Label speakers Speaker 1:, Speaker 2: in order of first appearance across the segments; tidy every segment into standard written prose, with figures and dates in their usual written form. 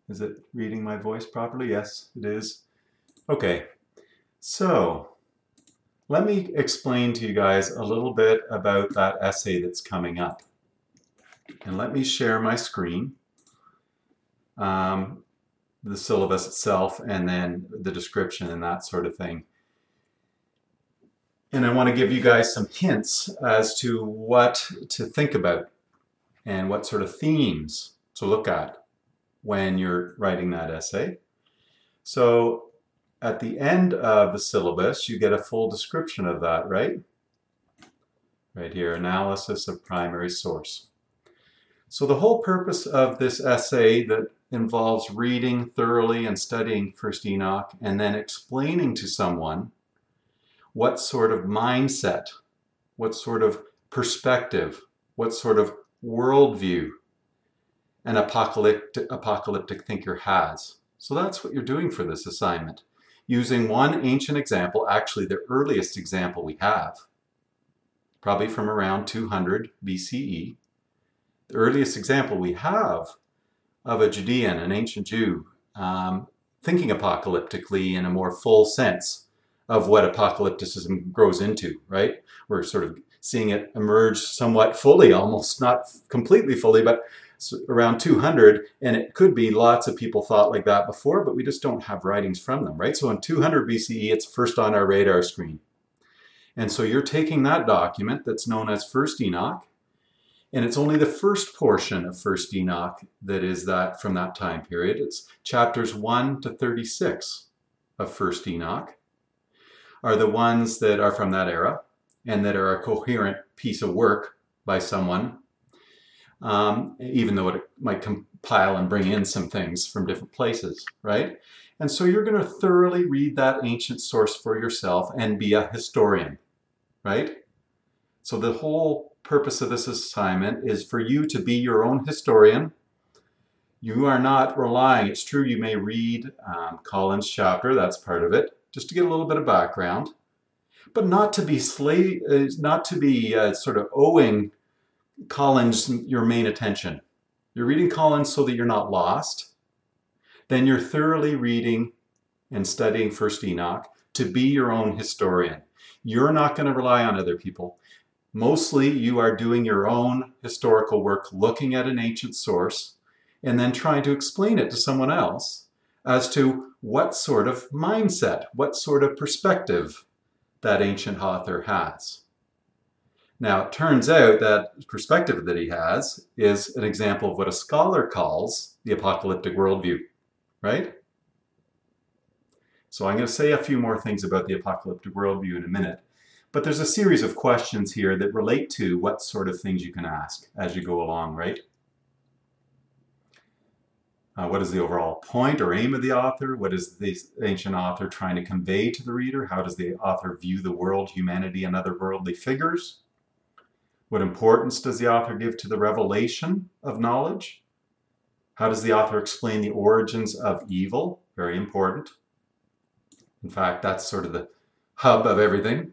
Speaker 1: Is it reading my voice properly? Yes, it is. Okay, so let me explain to you guys a little bit about that essay that's coming up. And let me share my screen, the syllabus itself, and then the description and that sort of thing. And I want to give you guys some hints as to what to think about and what sort of themes to look at when you're writing that essay. So at the end of the syllabus, you get a full description of that, right? Right here, analysis of primary source. So the whole purpose of this essay that involves reading thoroughly and studying First Enoch and then explaining to someone what sort of mindset, what sort of perspective, what sort of worldview an apocalyptic thinker has. So that's what you're doing for this assignment. Using one ancient example, actually the earliest example we have, probably from around 200 BCE. The earliest example we have of a Judean, an ancient Jew, thinking apocalyptically in a more full sense of what apocalypticism grows into, right? We're sort of seeing it emerge somewhat fully, almost not completely fully, but around 200, and it could be lots of people thought like that before, but we just don't have writings from them, right? So in 200 BCE, it's first on our radar screen. And so you're taking that document that's known as First Enoch, and it's only the first portion of First Enoch that is that from that time period. It's chapters 1 to 36 of First Enoch are the ones that are from that era and that are a coherent piece of work by someone, even though it might compile and bring in some things from different places, right? And so you're going to thoroughly read that ancient source for yourself and be a historian, right? So the whole purpose of this assignment is for you to be your own historian. You are not relying, it's true you may read Collins' chapter, that's part of it, just to get a little bit of background, but not to be sort of owing Collins your main attention. You're reading Collins so that you're not lost. Then you're thoroughly reading and studying First Enoch to be your own historian. You're not going to rely on other people. Mostly you are doing your own historical work, looking at an ancient source, and then trying to explain it to someone else as to what sort of mindset, what sort of perspective that ancient author has. Now, it turns out that perspective that he has is an example of what a scholar calls the apocalyptic worldview, right? So I'm going to say a few more things about the apocalyptic worldview in a minute, but there's a series of questions here that relate to what sort of things you can ask as you go along, right? What is the overall point or aim of the author? What is the ancient author trying to convey to the reader? How does the author view the world, humanity, and other worldly figures? What importance does the author give to the revelation of knowledge? How does the author explain the origins of evil? Very important. In fact, that's sort of the hub of everything.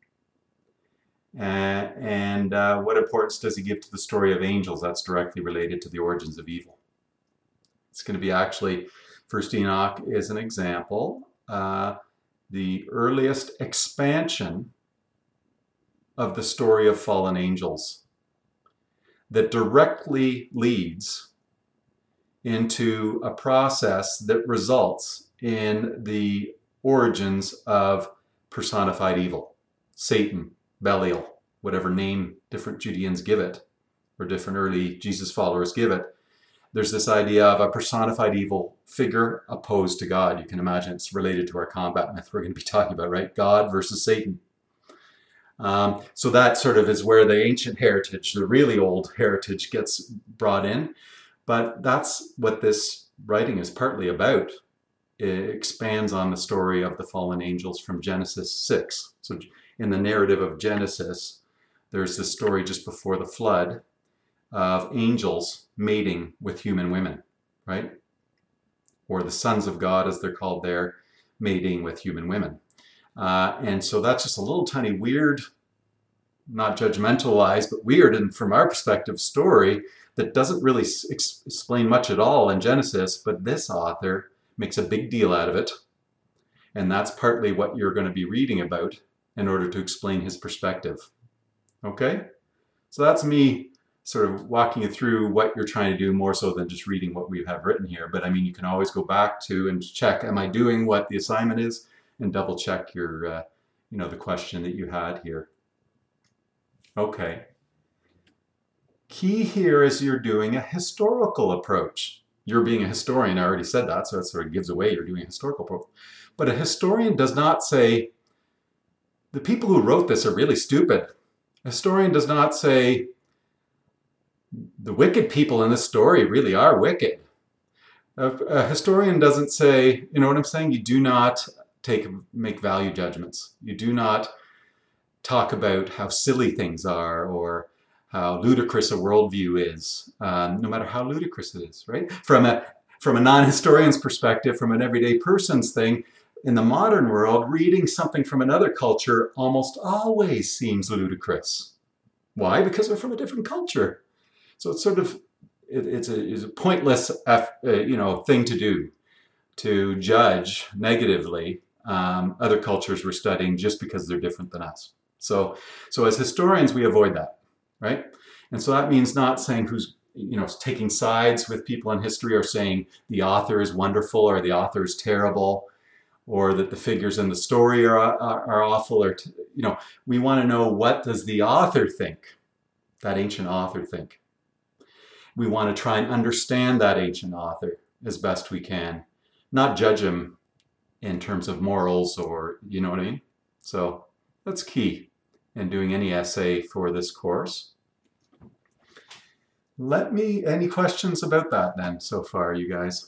Speaker 1: And what importance does he give to the story of angels? That's directly related to the origins of evil. It's going to be actually, First Enoch is an example, the earliest expansion of the story of fallen angels that directly leads into a process that results in the origins of personified evil, Satan, Belial, whatever name different Judeans give it, or different early Jesus followers give it. There's this idea of a personified evil figure opposed to God. You can imagine it's related to our combat myth we're going to be talking about, right? God versus Satan. So that sort of is where the ancient heritage, the really old heritage, gets brought in. But that's what this writing is partly about. It expands on the story of the fallen angels from Genesis 6. So in the narrative of Genesis, there's this story just before the flood of angels mating with human women, right? Or the sons of God, as they're called there, mating with human women. And so that's just a little tiny weird not judgmental-wise, but weird, and from our perspective, story that doesn't really explain much at all in Genesis, but this author makes a big deal out of it. And that's partly what you're going to be reading about in order to explain his perspective. Okay? So that's me sort of walking you through what you're trying to do, more so than just reading what we have written here. But I mean, you can always go back to and check, am I doing what the assignment is? And double check your, the question that you had here. Okay. Key here is you're doing a historical approach. You're being a historian, I already said that, so that sort of gives away you're doing a historical approach. But a historian does not say, the people who wrote this are really stupid. A historian does not say, the wicked people in this story really are wicked. A historian doesn't say, you know what I'm saying? You do not make value judgments. You do not talk about how silly things are or how ludicrous a worldview is, no matter how ludicrous it is, right? From a non-historian's perspective, from an everyday person's thing, in the modern world, reading something from another culture almost always seems ludicrous. Why? Because they're from a different culture. So it's sort of, it's a pointless thing to do, to judge negatively other cultures we're studying just because they're different than us. So as historians, we avoid that, right? And so that means not saying who's, taking sides with people in history, or saying the author is wonderful or the author is terrible, or that the figures in the story are awful, or, we want to know, what does the author think, that ancient author think? We want to try and understand that ancient author as best we can, not judge him in terms of morals, or, you know what I mean? So that's key in doing any essay for this course. Any questions about that then so far, you guys?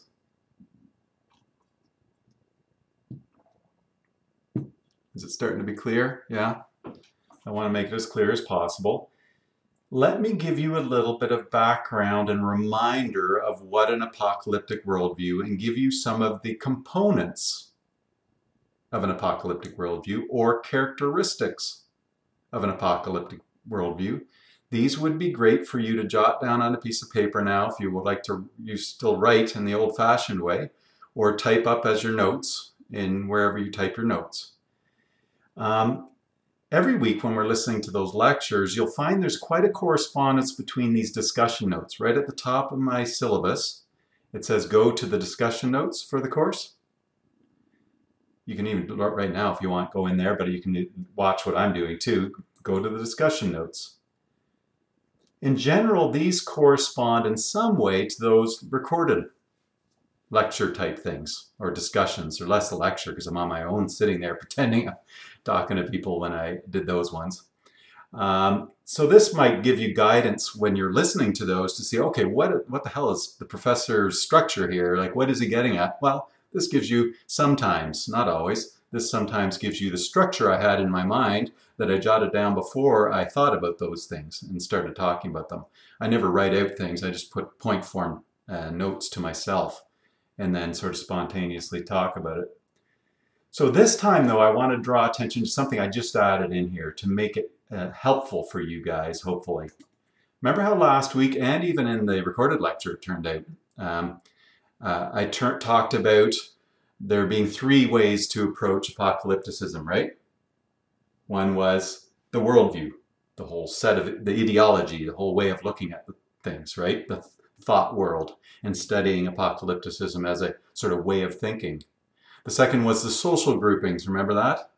Speaker 1: Is it starting to be clear? Yeah? I want to make it as clear as possible. Let me give you a little bit of background and reminder of what an apocalyptic worldview, and give you some of the components of an apocalyptic worldview, or characteristics of an apocalyptic worldview. These would be great for you to jot down on a piece of paper now, if you would like to. You still write in the old-fashioned way, or type up as your notes in wherever you type your notes. Every week when we're listening to those lectures, you'll find there's quite a correspondence between these discussion notes. Right at the top of my syllabus, it says go to the discussion notes for the course. You can even, right now if you want, go in there, but you can watch what I'm doing too. Go to the discussion notes. In general, these correspond in some way to those recorded lecture type things, or discussions, or less a lecture because I'm on my own sitting there pretending I'm talking to people when I did those ones. So this might give you guidance when you're listening to those to see, okay, what the hell is the professor's structure here? Like, what is he getting at? Well, this gives you sometimes, not always, this sometimes gives you the structure I had in my mind that I jotted down before I thought about those things and started talking about them. I never write out things, I just put point form notes to myself and then sort of spontaneously talk about it. So this time though, I want to draw attention to something I just added in here to make it helpful for you guys, hopefully. Remember how last week, and even in the recorded lecture it turned out, I talked about there being 3 ways to approach apocalypticism, right? One was the worldview, the whole set of the ideology, the whole way of looking at things, right? The thought world, and studying apocalypticism as a sort of way of thinking. The second was the social groupings, remember that?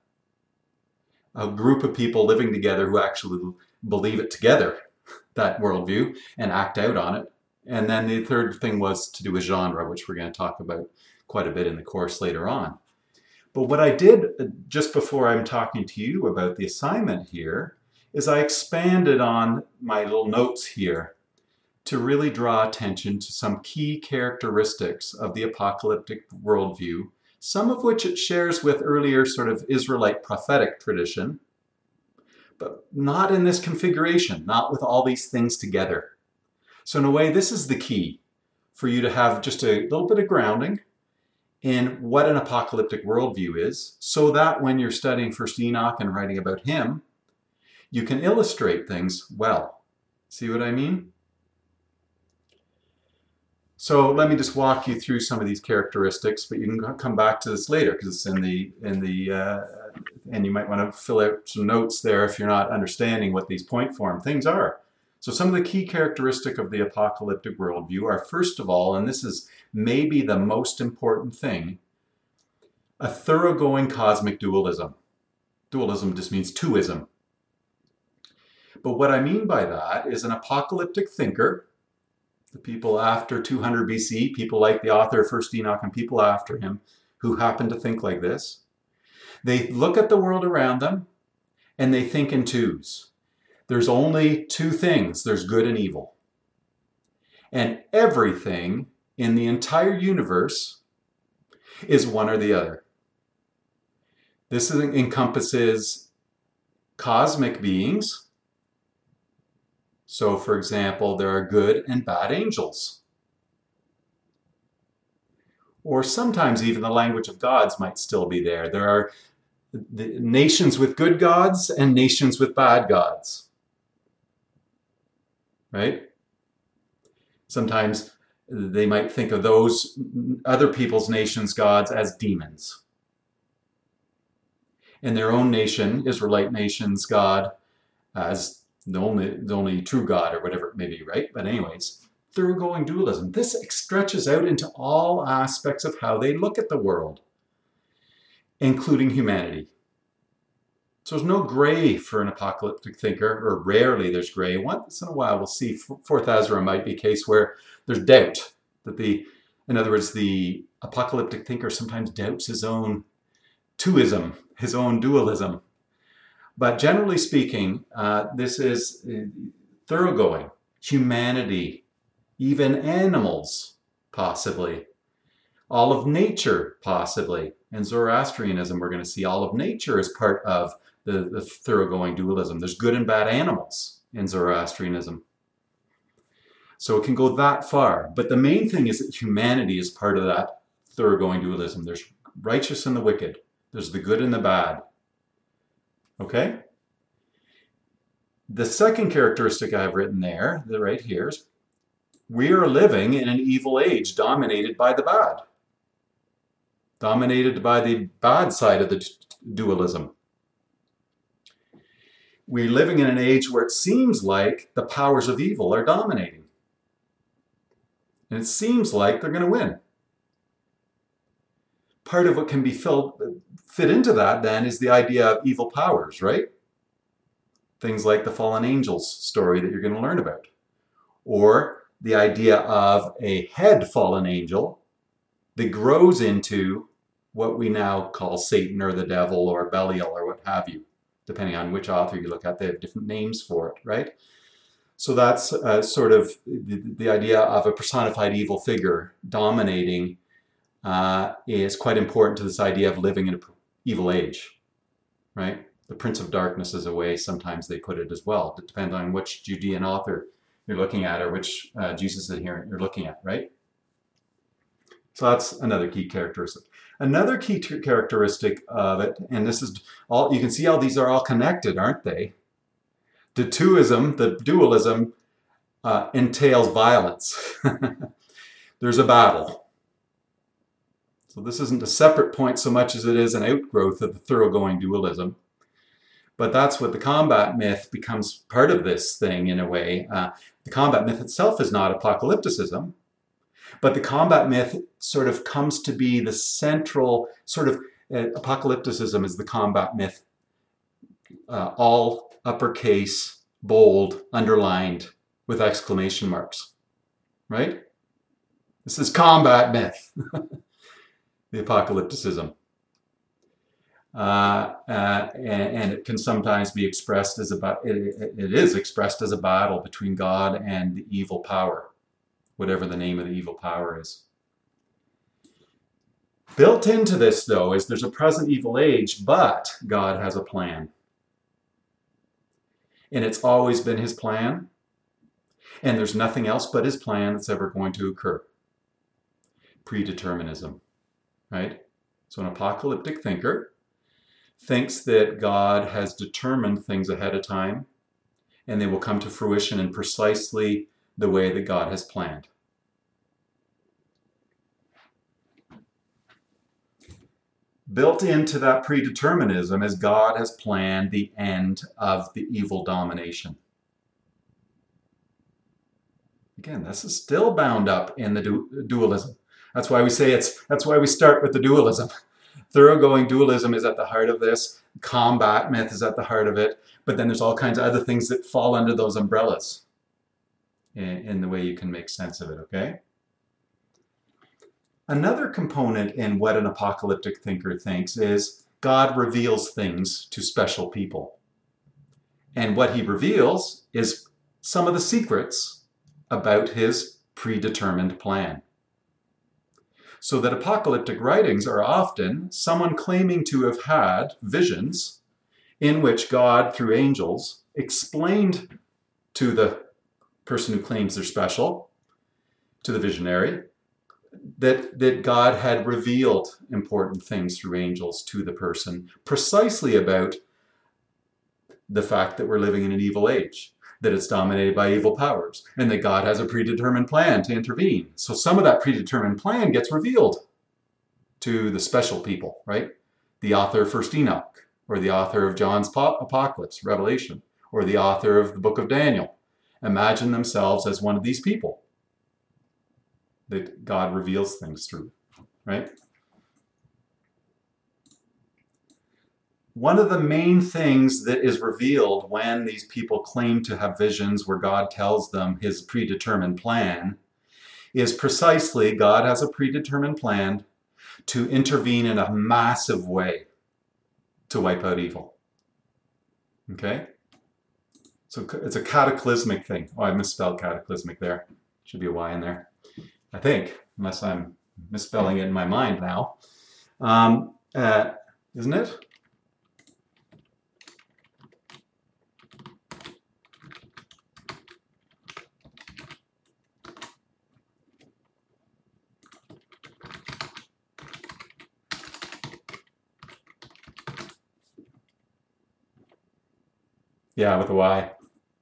Speaker 1: A group of people living together who actually believe it together, that worldview, and act out on it. And then the third thing was to do with genre, which we're going to talk about quite a bit in the course later on. But what I did just before I'm talking to you about the assignment here is I expanded on my little notes here to really draw attention to some key characteristics of the apocalyptic worldview, some of which it shares with earlier sort of Israelite prophetic tradition, but not in this configuration, not with all these things together. So in a way, this is the key for you to have just a little bit of grounding in what an apocalyptic worldview is, so that when you're studying First Enoch and writing about him, You can illustrate things well. See what I mean? So let me just walk you through some of these characteristics, but you can come back to this later because it's and you might want to fill out some notes there if you're not understanding what these point form things are. So some of the key characteristics of the apocalyptic worldview are, first of all, and this is maybe the most important thing, a thoroughgoing cosmic dualism. Dualism just means twoism. But what I mean by that is an apocalyptic thinker, the people after 200 BC, people like the author of First Enoch and people after him who happen to think like this. They look at the world around them and they think in twos. There's only two things. There's good and evil. And everything in the entire universe is one or the other. This encompasses cosmic beings. So, for example, there are good and bad angels. Or sometimes even the language of gods might still be there. There are nations with good gods and nations with bad gods. Right? Sometimes they might think of those other people's nations' gods as demons. And their own nation, Israelite nation's God, as the only true God or whatever it may be, right? But anyways, thoroughgoing dualism. This stretches out into all aspects of how they look at the world, including humanity. So there's no gray for an apocalyptic thinker, or rarely there's gray. Once in a while we'll see Fourth Ezra might be a case where there's doubt. In other words, the apocalyptic thinker sometimes doubts his own twoism, his own dualism. But generally speaking, this is thoroughgoing. Humanity, even animals, possibly. All of nature, possibly. In Zoroastrianism, we're going to see all of nature as part of the thoroughgoing dualism. There's good and bad animals in Zoroastrianism. So it can go that far. But the main thing is that humanity is part of that thoroughgoing dualism. There's righteous and the wicked. There's the good and the bad. Okay? The second characteristic I've written there, right here, is we are living in an evil age dominated by the bad. Dominated by the bad side of the dualism. We're living in an age where it seems like the powers of evil are dominating. And it seems like they're going to win. Part of what can be fit into that then is the idea of evil powers, right? Things like the fallen angels story that you're going to learn about. Or the idea of a head fallen angel that grows into what we now call Satan or the devil or Belial or what have you. Depending on which author you look at, they have different names for it, right? So that's sort of the idea of a personified evil figure dominating is quite important to this idea of living in an evil age, right? The Prince of Darkness is a way sometimes they put it as well. It depends on which Judean author you're looking at or which Jesus adherent you're looking at, right? So that's another key characteristic. Another key characteristic of it, and this is all, you can see how these are all connected, aren't they? The twoism, the dualism, entails violence. There's a battle. So this isn't a separate point so much as it is an outgrowth of the thoroughgoing dualism. But that's what the combat myth becomes part of this thing in a way. The combat myth itself is not apocalypticism, but the combat myth sort of comes to be the central sort of apocalypticism is the combat myth, all uppercase, bold, underlined with exclamation marks, right? This is combat myth, the apocalypticism. And it can sometimes be expressed as it is expressed as a battle between God and the evil power, whatever the name of the evil power is. Built into this, though, is there's a present evil age, but God has a plan. And it's always been his plan. And there's nothing else but his plan that's ever going to occur. Predeterminism, right? So an apocalyptic thinker thinks that God has determined things ahead of time and they will come to fruition in precisely the way that God has planned. Built into that predeterminism is God has planned the end of the evil domination. Again, this is still bound up in the dualism. That's why we say that's why we start with the dualism. Thoroughgoing dualism is at the heart of this. Combat myth is at the heart of it. But then there's all kinds of other things that fall under those umbrellas in the way you can make sense of it, okay? Another component in what an apocalyptic thinker thinks is God reveals things to special people. And what he reveals is some of the secrets about his predetermined plan. So that apocalyptic writings are often someone claiming to have had visions in which God, through angels, explained to the person who claims they're special, to the visionary, that God had revealed important things through angels to the person, precisely about the fact that we're living in an evil age, that it's dominated by evil powers, and that God has a predetermined plan to intervene. So some of that predetermined plan gets revealed to the special people, right? The author of First Enoch, or the author of John's Apocalypse, Revelation, or the author of the book of Daniel. Imagine themselves as one of these people that God reveals things through, right? One of the main things that is revealed when these people claim to have visions where God tells them his predetermined plan is precisely God has a predetermined plan to intervene in a massive way to wipe out evil. Okay? So it's a cataclysmic thing. Oh, I misspelled cataclysmic there. Should be a Y in there. I think, unless I'm misspelling it in my mind now. Isn't it? Yeah, with a Y.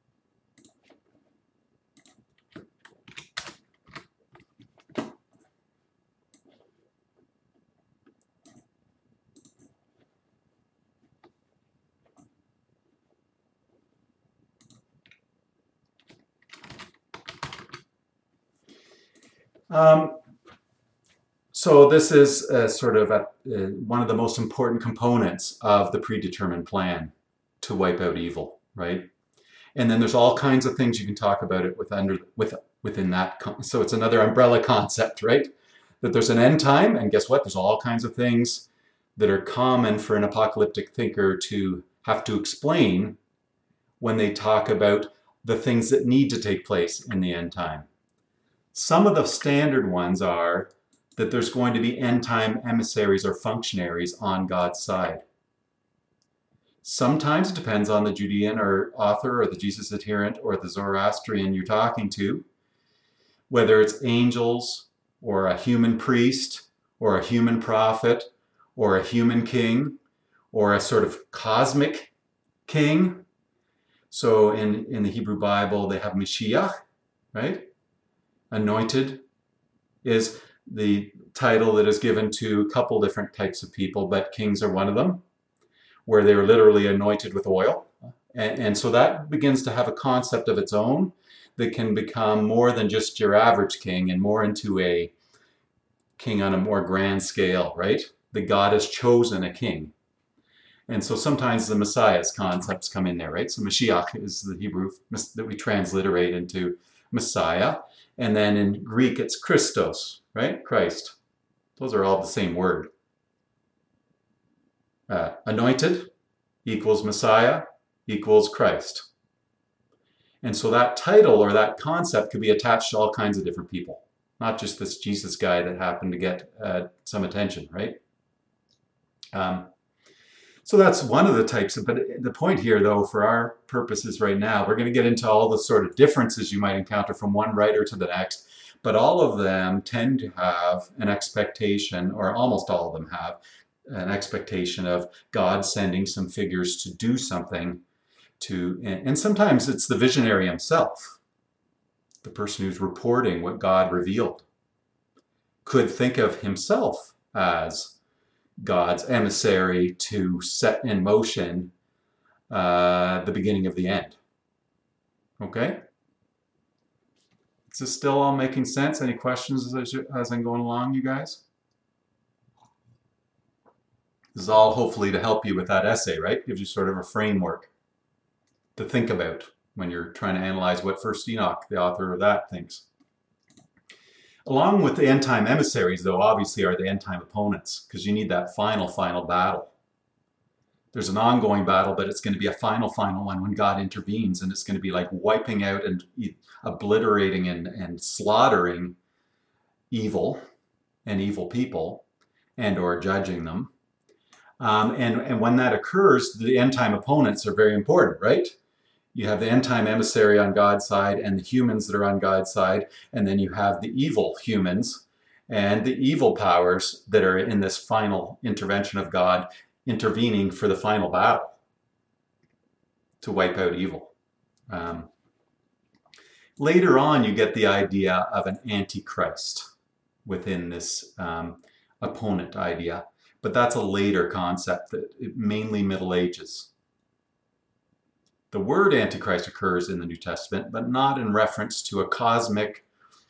Speaker 1: So this is sort of one of the most important components of the predetermined plan to wipe out evil, right? And then there's all kinds of things you can talk about it within that. So it's another umbrella concept, right? That there's an end time, and guess what? There's all kinds of things that are common for an apocalyptic thinker to have to explain when they talk about the things that need to take place in the end time. Some of the standard ones are that there's going to be end time emissaries or functionaries on God's side. Sometimes it depends on the Judean or author or the Jesus adherent or the Zoroastrian you're talking to, whether it's angels or a human priest or a human prophet or a human king or a sort of cosmic king. So in the Hebrew Bible, they have Mashiach, right? Anointed is the title that is given to a couple different types of people, but kings are one of them, where they were literally anointed with oil. And so that begins to have a concept of its own that can become more than just your average king and more into a king on a more grand scale, right? That God has chosen a king. And so sometimes the Messiah's concepts come in there, right? So Mashiach is the Hebrew that we transliterate into Messiah. And then in Greek, it's Christos, right? Christ. Those are all the same word. Anointed equals Messiah equals Christ. And so that title or that concept could be attached to all kinds of different people, not just this Jesus guy that happened to get some attention, right? So that's one of the types but the point here, though, for our purposes right now, we're going to get into all the sort of differences you might encounter from one writer to the next, but all of them tend to have an expectation, or almost all of them have, an expectation of God sending some figures to do something and sometimes it's the visionary himself, the person who's reporting what God revealed, could think of himself as God's emissary to set in motion the beginning of the end. Okay? Is this still all making sense? Any questions as I'm going along, you guys? This is all hopefully to help you with that essay, right? Gives you sort of a framework to think about when you're trying to analyze what First Enoch, the author of that, thinks. Along with the end-time emissaries, though, obviously are the end-time opponents, because you need that final battle. There's an ongoing battle, but it's going to be a final one when God intervenes, and it's going to be like wiping out and obliterating and slaughtering evil and evil people and or judging them. And when that occurs, the end-time opponents are very important, right? You have the end-time emissary on God's side and the humans that are on God's side, and then you have the evil humans and the evil powers that are in this final intervention of God, intervening for the final battle to wipe out evil. Later on, you get the idea of an antichrist within this opponent idea, but that's a later concept, that mainly Middle Ages. The word Antichrist occurs in the New Testament, but not in reference to a cosmic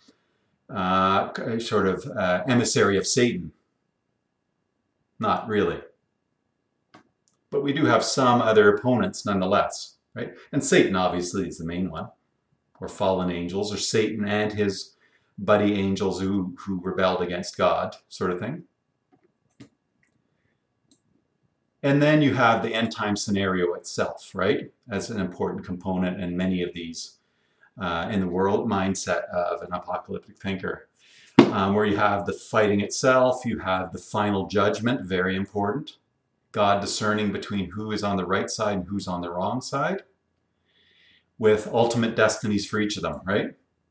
Speaker 1: sort of emissary of Satan. Not really. But we do have some other opponents nonetheless, right? And Satan obviously is the main one, or fallen angels, or Satan and his buddy angels who rebelled against God, sort of thing. And then you have the end time scenario itself, right, as an important component in many of these in the world mindset of an apocalyptic thinker, where you have the fighting itself, you have the final judgment, very important, God discerning between who is on the right side and who's on the wrong side, with ultimate destinies for each of them, right?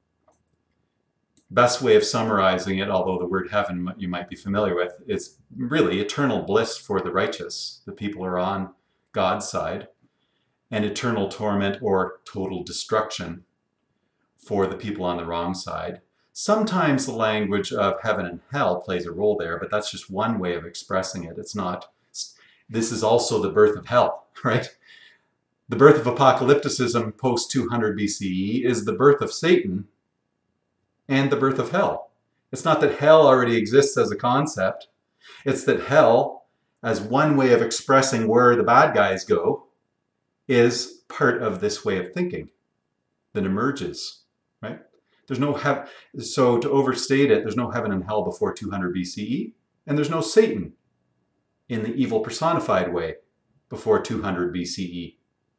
Speaker 1: Best way of summarizing it, although the word heaven you might be familiar with, is really eternal bliss for the righteous, the people who are on God's side, and eternal torment or total destruction for the people on the wrong side. Sometimes the language of heaven and hell plays a role there, but that's just one way of expressing it. It's not, this is also the birth of hell, right? The birth of apocalypticism post 200 BCE is the birth of Satan and the birth of hell. It's not that hell already exists as a concept. It's that hell, as one way of expressing where the bad guys go, is part of this way of thinking that emerges, right? There's no so to overstate it, there's no heaven and hell before 200 BCE, and there's no Satan in the evil personified way before 200 BCE.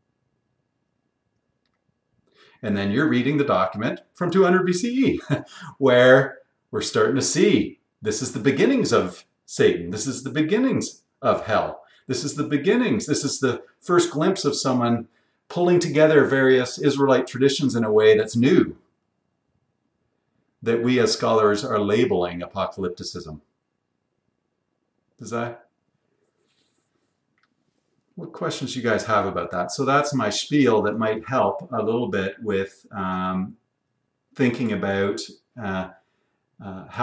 Speaker 1: And then you're reading the document from 200 BCE, where we're starting to see this is the beginnings of Satan. This is the beginnings of hell. This is the beginnings. This is the first glimpse of someone pulling together various Israelite traditions in a way that's new, that we as scholars are labeling apocalypticism. Does that? What questions do you guys have about that? So that's my spiel that might help a little bit with thinking about how